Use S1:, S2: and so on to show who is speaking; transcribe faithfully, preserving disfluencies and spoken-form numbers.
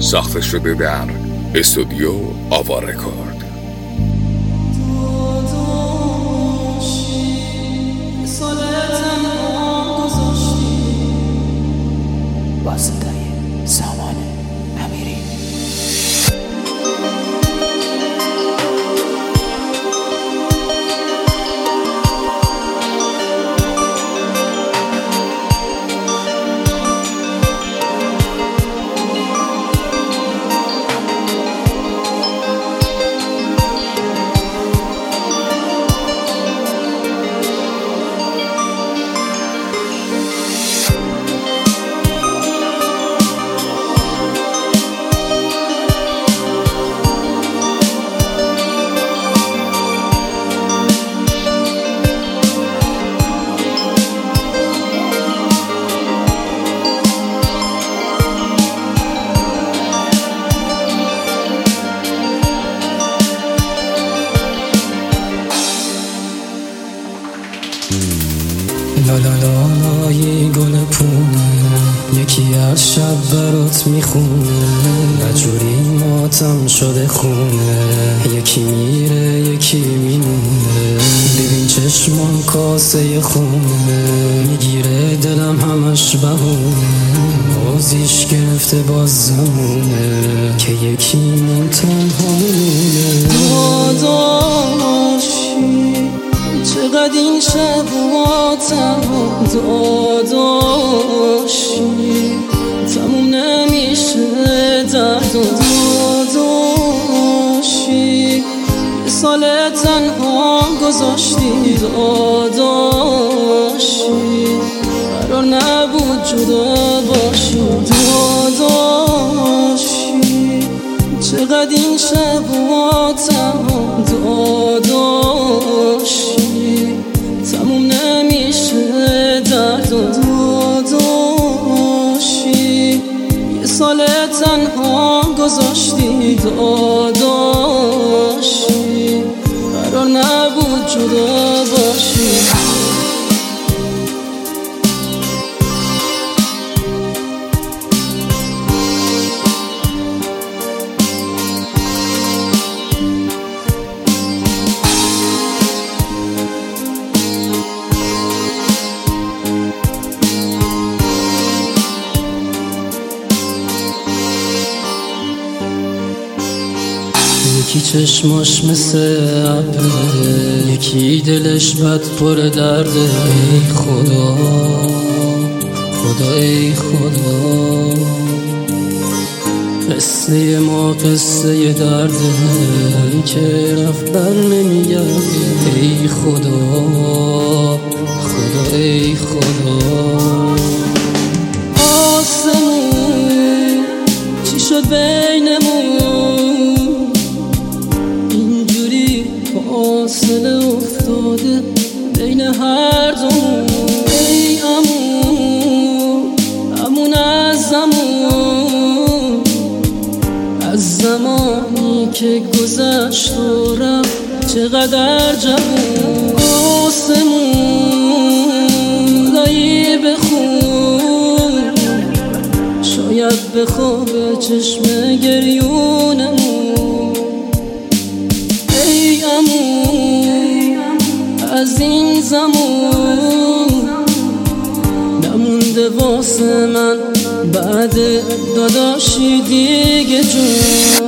S1: ساخته شده در استودیو آوا رکورد.
S2: با صدای سامان امیری.
S3: لا لا لا لای گل پونه، یکی از شب برات میخونه، نجوری ماتم شده خونه، یکی میره یکی میمونه، ببین چشمان کاسه خونه، میگیره دلم همش بهونه، بازیش گرفته باز زمونه، که یکی من تنها میمونه.
S4: داداشی چقدر این شبها تنها، داداشی تموم نمیشه درد، داداشی یه سال تنها گذاشتی، داداشی قرار نبود جدا باشی، داداشی چقدر این شبها تنها، داداشی تموم نمیشه درد، داداشی یه سال تنها گذاشتی، داداشی قرار نبود جدا باشی.
S3: یکی چشماش مثل ابره، یکی دلش بد پر درده، ای خدا خدا ای خدا، قصه ما قصه درده، این که رفت بر نمیگرده، ای خدا خدا ای خدا.
S4: آسمون چی شد بینمون، اینجوری فاصله افتاده بین هر دومون، ای امون امون از زمان، از زمانی که گذشت و رفت چقدر جوون. آسمون لایی بخون، شاید بخوابه چشم گریونمون، ای امون از این زمان نمونده واسه من بعد داداشی دیگه جون.